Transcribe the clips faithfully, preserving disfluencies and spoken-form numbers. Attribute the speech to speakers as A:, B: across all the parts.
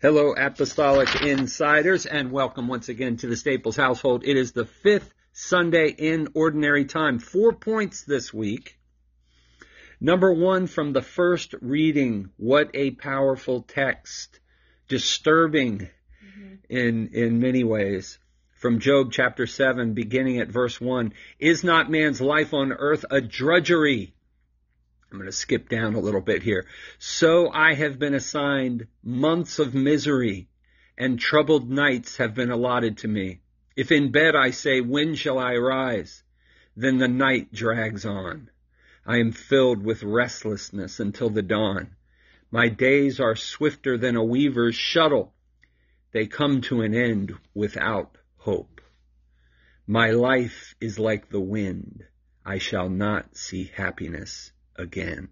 A: Hello, Apostolic Insiders, and welcome once again to the Staples household. It is the fifth Sunday in Ordinary Time. Four points this week. Number one, from the first reading, what a powerful text. Disturbing mm-hmm. in, in many ways. From Job chapter seven, beginning at verse one. Is not man's life on earth a drudgery? I'm going to skip down a little bit here. So I have been assigned months of misery, and troubled nights have been allotted to me. If in bed I say, when shall I rise? Then the night drags on. I am filled with restlessness until the dawn. My days are swifter than a weaver's shuttle. They come to an end without hope. My life is like the wind. I shall not see happiness again.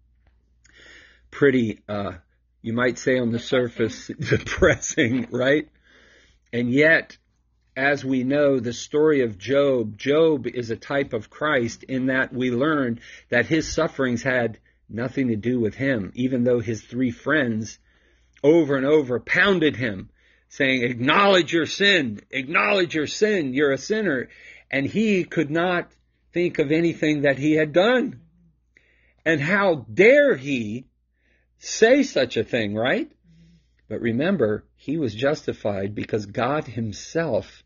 A: Pretty, uh, you might say on the surface, depressing, right? And yet, as we know, the story of Job, Job is a type of Christ in that we learn that his sufferings had nothing to do with him, even though his three friends over and over pounded him, saying, acknowledge your sin, acknowledge your sin, you're a sinner. And he could not think of anything that he had done. And how dare he say such a thing, right? But remember, he was justified because God himself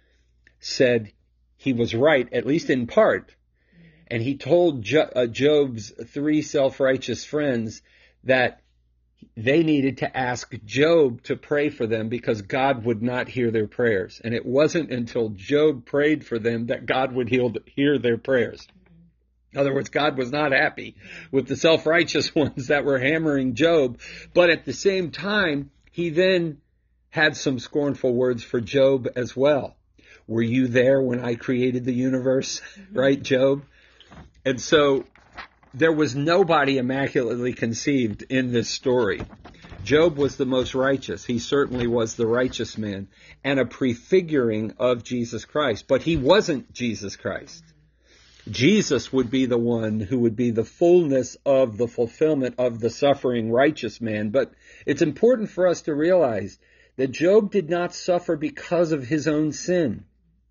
A: said he was right, at least in part. And he told jo- uh, Job's three self-righteous friends that they needed to ask Job to pray for them because God would not hear their prayers. And it wasn't until Job prayed for them that God would heal, hear their prayers. In other words, God was not happy with the self-righteous ones that were hammering Job. But at the same time, he then had some scornful words for Job as well. Were you there when I created the universe? Mm-hmm. Right, Job? And so there was nobody immaculately conceived in this story. Job was the most righteous. He certainly was the righteous man and a prefiguring of Jesus Christ. But he wasn't Jesus Christ. Jesus would be the one who would be the fullness of the fulfillment of the suffering righteous man. But it's important for us to realize that Job did not suffer because of his own sin.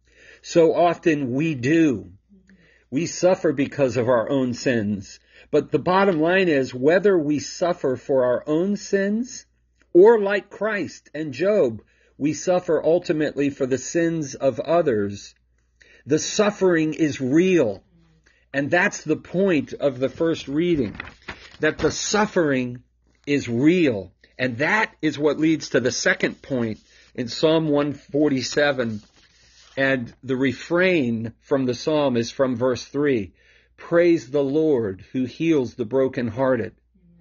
A: So often we do. We suffer because of our own sins. But the bottom line is, whether we suffer for our own sins or like Christ and Job, we suffer ultimately for the sins of others. The suffering is real. And that's the point of the first reading, that the suffering is real. And that is what leads to the second point in Psalm one forty-seven. And the refrain from the psalm is from verse three. Praise the Lord who heals the brokenhearted.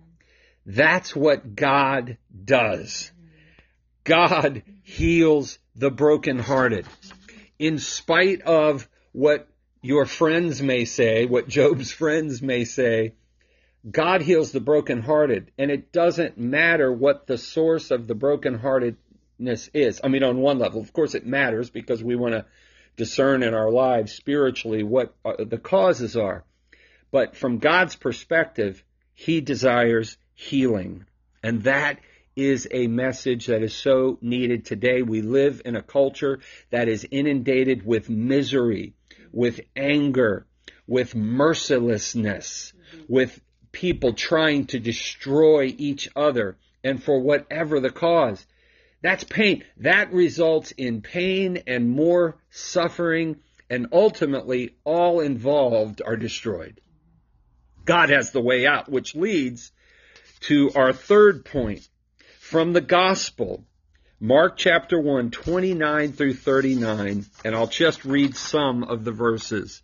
A: That's what God does. God heals the brokenhearted. In spite of what your friends may say, what Job's friends may say, God heals the brokenhearted. And it doesn't matter what the source of the brokenheartedness is. I mean, on one level, of course it matters because we want to discern in our lives spiritually what the causes are. But from God's perspective, he desires healing. And that is a message that is so needed today. We live in a culture that is inundated with misery, with anger, with mercilessness, mm-hmm. with people trying to destroy each other, and for whatever the cause. That's pain. That results in pain and more suffering, and ultimately all involved are destroyed. God has the way out, which leads to our third point. From the gospel, Mark chapter one, twenty-nine through thirty-nine, and I'll just read some of the verses.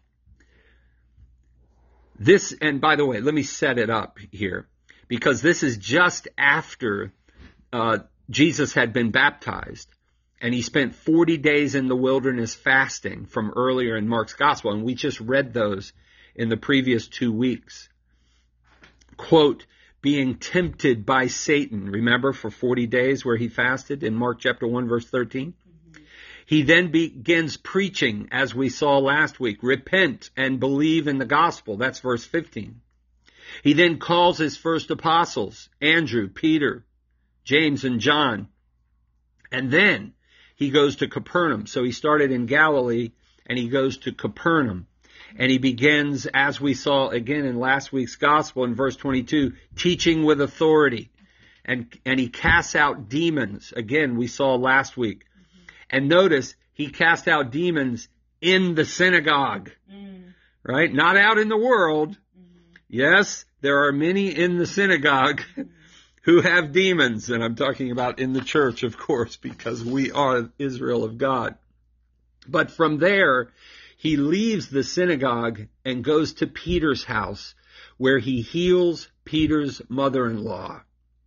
A: This, and by the way, let me set it up here, because this is just after uh, Jesus had been baptized, and he spent forty days in the wilderness fasting from earlier in Mark's gospel, and we just read those in the previous two weeks. Quote, being tempted by Satan, remember, for forty days where he fasted in Mark chapter one, verse thirteen? Mm-hmm. He then begins preaching, as we saw last week, repent and believe in the gospel. That's verse fifteen. He then calls his first apostles, Andrew, Peter, James and John. And then he goes to Capernaum. So he started in Galilee and he goes to Capernaum. And he begins, as we saw again in last week's gospel in verse twenty-two, teaching with authority. And, and he casts out demons. Again, we saw last week. Mm-hmm. And notice, he cast out demons in the synagogue. Mm. Right? Not out in the world. Mm-hmm. Yes, there are many in the synagogue mm-hmm. who have demons. And I'm talking about in the church, of course, because we are Israel of God. But from there, he leaves the synagogue and goes to Peter's house, where he heals Peter's mother-in-law.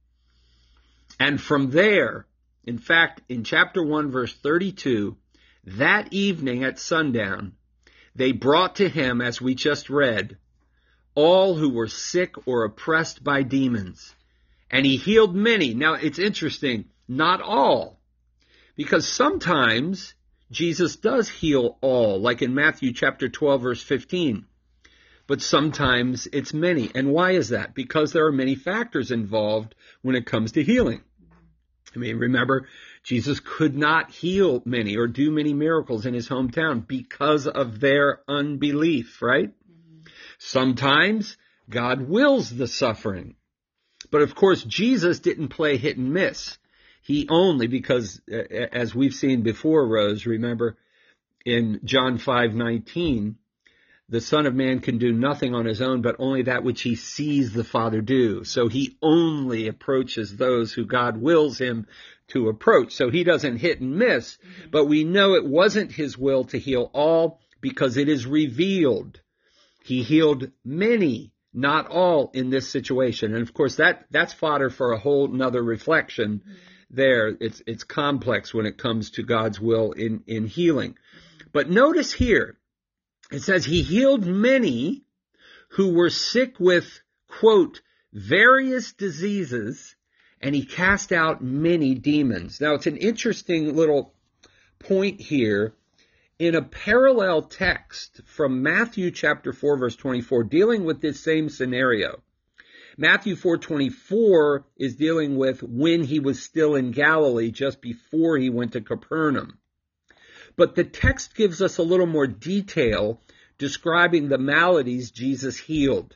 A: And from there, in fact, in chapter one, verse thirty-two, that evening at sundown, they brought to him, as we just read, all who were sick or oppressed by demons. And he healed many. Now, it's interesting, not all, because sometimes Jesus does heal all, like in Matthew chapter twelve, verse fifteen. But sometimes it's many. And why is that? Because there are many factors involved when it comes to healing. I mean, remember, Jesus could not heal many or do many miracles in his hometown because of their unbelief, right? Mm-hmm. Sometimes God wills the suffering. But of course, Jesus didn't play hit and miss. He only, because uh, as we've seen before, Rose, remember in John five nineteen, the Son of Man can do nothing on his own, but only that which he sees the Father do. So he only approaches those who God wills him to approach. So he doesn't hit and miss, mm-hmm. but we know it wasn't his will to heal all because it is revealed. He healed many, not all in this situation. And of course, that, that's fodder for a whole nother reflection mm-hmm. there. It's, it's complex when it comes to God's will in, in healing. But notice here, it says he healed many who were sick with, quote, various diseases, and he cast out many demons. Now, it's an interesting little point here in a parallel text from Matthew chapter four, verse twenty-four, dealing with this same scenario. Matthew four twenty-four is dealing with when he was still in Galilee, just before he went to Capernaum. But the text gives us a little more detail describing the maladies Jesus healed.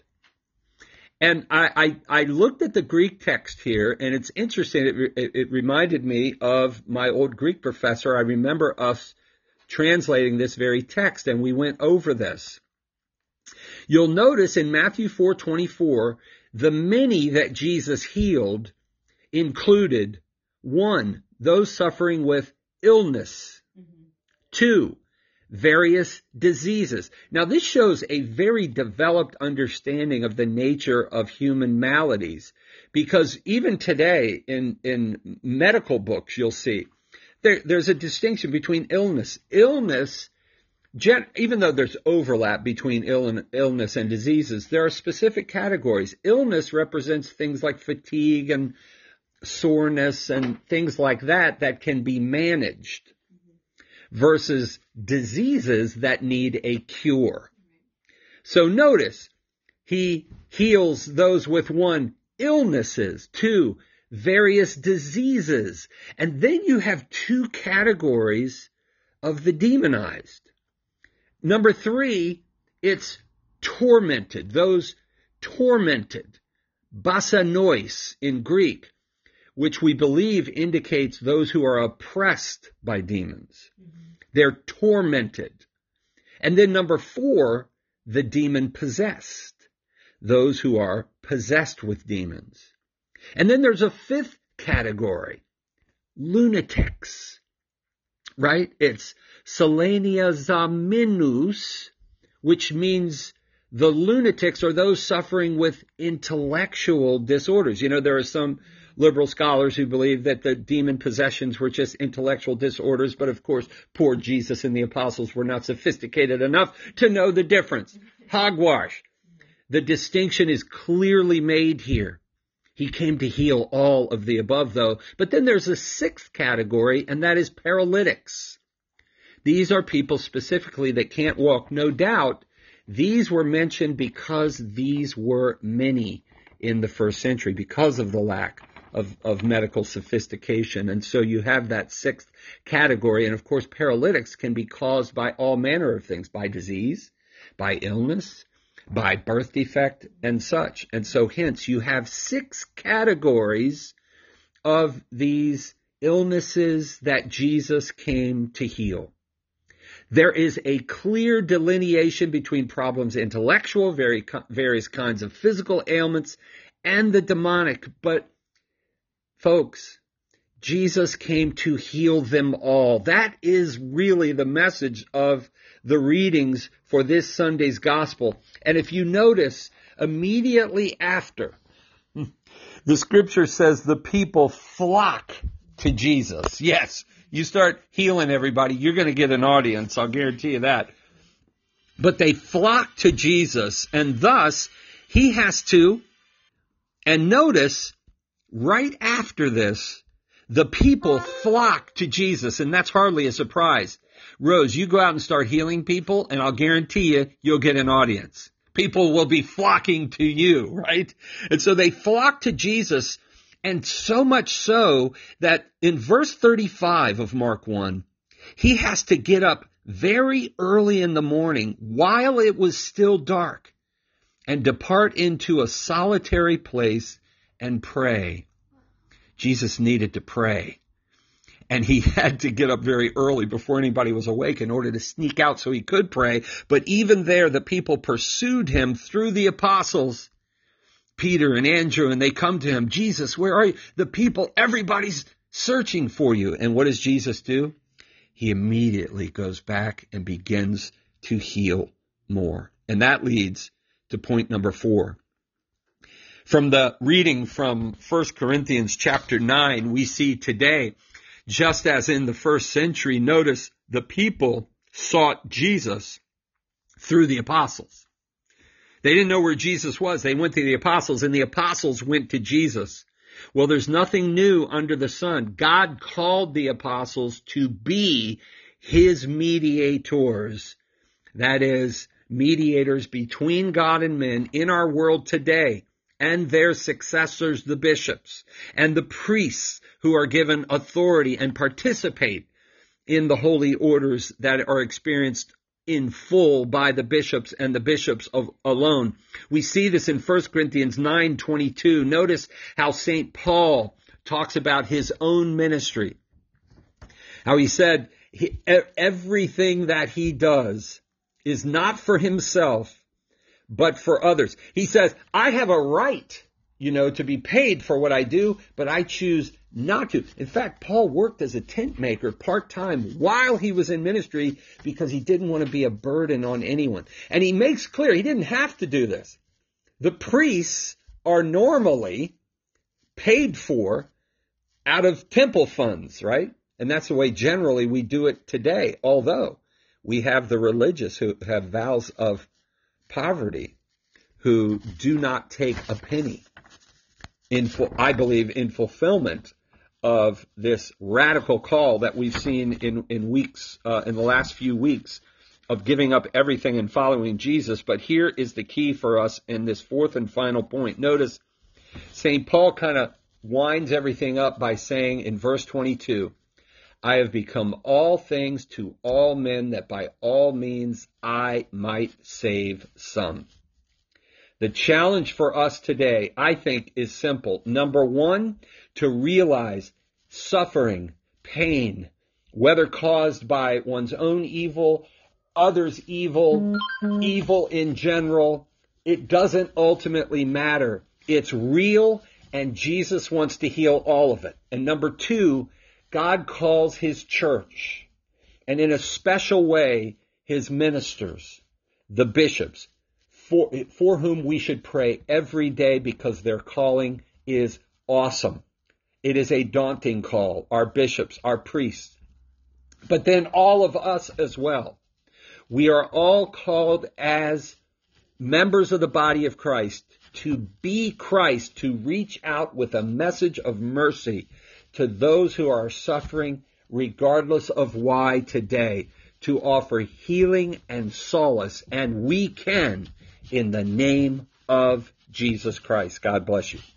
A: And I, I, I looked at the Greek text here, and it's interesting. It, it, it reminded me of my old Greek professor. I remember us translating this very text, and we went over this. You'll notice in Matthew four twenty-four, the many that Jesus healed included, one, those suffering with illness. Two, various diseases. Now, this shows a very developed understanding of the nature of human maladies, because even today in, in medical books, you'll see there, there's a distinction between illness. Illness, gen, even though there's overlap between ill, illness and diseases, there are specific categories. Illness represents things like fatigue and soreness and things like that that can be managed, versus diseases that need a cure. So notice, he heals those with, one, illnesses, two, various diseases, and then you have two categories of the demonized. Number three, it's tormented, those tormented, basanois in Greek, which we believe indicates those who are oppressed by demons. Mm-hmm. They're tormented. And then number four, the demon possessed, those who are possessed with demons. And then there's a fifth category, lunatics, right? It's seleniazaminus, which means the lunatics are those suffering with intellectual disorders. You know, there are some liberal scholars who believe that the demon possessions were just intellectual disorders, but of course, poor Jesus and the apostles were not sophisticated enough to know the difference. Hogwash. The distinction is clearly made here. He came to heal all of the above, though. But then there's a sixth category, and that is paralytics. These are people specifically that can't walk. No doubt, these were mentioned because these were many in the first century, because of the lack of, of medical sophistication. And so you have that sixth category. And of course, paralytics can be caused by all manner of things, by disease, by illness, by birth defect, and such. And so hence you have six categories of these illnesses that Jesus came to heal. There is a clear delineation between problems intellectual, very, various kinds of physical ailments, and the demonic. But, folks, Jesus came to heal them all. That is really the message of the readings for this Sunday's gospel. And if you notice, immediately after, the scripture says the people flock to Jesus. Yes, you start healing everybody, you're going to get an audience, I'll guarantee you that. But they flock to Jesus, and thus he has to, and notice, right after this, the people flock to Jesus, and that's hardly a surprise. Rose, you go out and start healing people, and I'll guarantee you, you'll get an audience. People will be flocking to you, right? And so they flock to Jesus, and so much so that in verse thirty-five of Mark one, he has to get up very early in the morning while it was still dark and depart into a solitary place and pray. Jesus needed to pray. And he had to get up very early before anybody was awake in order to sneak out so he could pray. But even there, the people pursued him through the apostles, Peter and Andrew, and they come to him. Jesus, where are you? The people, everybody's searching for you. And what does Jesus do? He immediately goes back and begins to heal more. And that leads to point number four. From the reading from First Corinthians chapter nine, we see today, just as in the first century, notice the people sought Jesus through the apostles. They didn't know where Jesus was. They went to the apostles, and the apostles went to Jesus. Well, there's nothing new under the sun. God called the apostles to be his mediators. That is, mediators between God and men in our world today, and their successors, the bishops, and the priests who are given authority and participate in the holy orders that are experienced in full by the bishops and the bishops of, alone. We see this in First Corinthians nine twenty-two. Notice how Saint Paul talks about his own ministry. How he said he, everything that he does is not for himself, but for others. He says, I have a right, you know, to be paid for what I do, but I choose not to. In fact, Paul worked as a tent maker part-time while he was in ministry because he didn't want to be a burden on anyone. And he makes clear he didn't have to do this. The priests are normally paid for out of temple funds, right? And that's the way generally we do it today, although we have the religious who have vows of poverty who do not take a penny, in, I believe, in fulfillment of this radical call that we've seen in, in weeks, uh, in the last few weeks of giving up everything and following Jesus. But here is the key for us in this fourth and final point. Notice Saint Paul kind of winds everything up by saying in verse twenty-two, I have become all things to all men that by all means I might save some. The challenge for us today, I think, is simple. Number one, to realize suffering, pain, whether caused by one's own evil, others' evil, evil in general, it doesn't ultimately matter. It's real, and Jesus wants to heal all of it. And number two, God calls his church, and in a special way, his ministers, the bishops, for, for whom we should pray every day because their calling is awesome. It is a daunting call, our bishops, our priests, but then all of us as well. We are all called as members of the body of Christ to be Christ, to reach out with a message of mercy to those who are suffering, regardless of why today, to offer healing and solace, and we can in the name of Jesus Christ. God bless you.